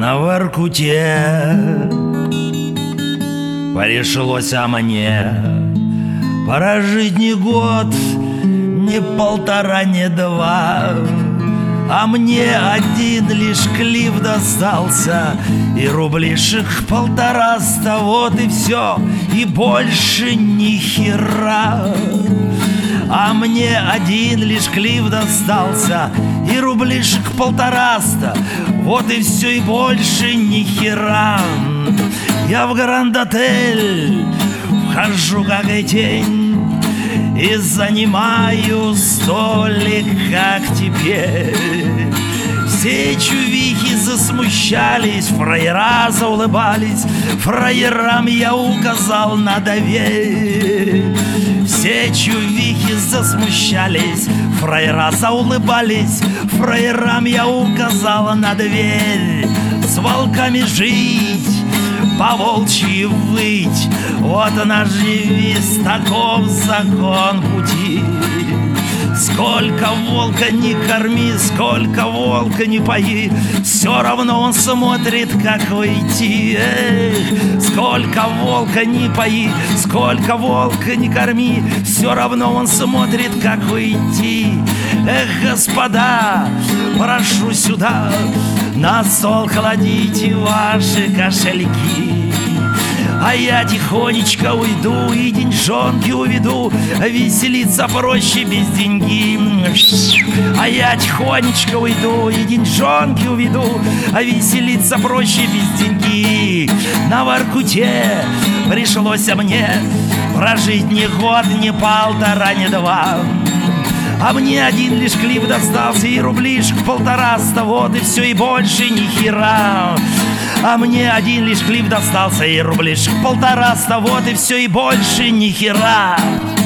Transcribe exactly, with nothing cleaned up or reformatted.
на Воркуте пришлося мне прожить не год, не полтора, не два, а мне один лишь клиф достался, и рублишек полтораста, вот и все, и больше ни хера. А мне один лишь клиф достался, и рублишек полтораста, вот и все, и больше ни хера. Я в Гранд-отель вхожу как и тень и занимаю столик, как теперь. Все чувихи засмущались, фраера заулыбались, фраерам я указал на дверь. Все чувихи засмущались, фраера заулыбались, фраерам я указала на дверь. С волками жить, по-волчьи выть, вот наш девиз, таков закон пути. Сколько волка не корми, сколько волка не пои, все равно он смотрит, как уйти. Эх, сколько волка не пои, сколько волка не корми, все равно он смотрит, как уйти. Эх, господа, прошу сюда, на стол кладите ваши кошельки. А я тихонечко уйду и деньжонки уведу, веселиться проще без деньги. А я тихонечко уйду и деньжонки уведу, а веселиться проще без деньги. На Воркуте пришлось мне прожить не год, не полтора, не два, а мне один лишь клип достался, и рублишек полтораста, вот и все, и больше ни хера. А мне один лишь клип достался, и рублишек полтораста, вот и все, и больше ни хера.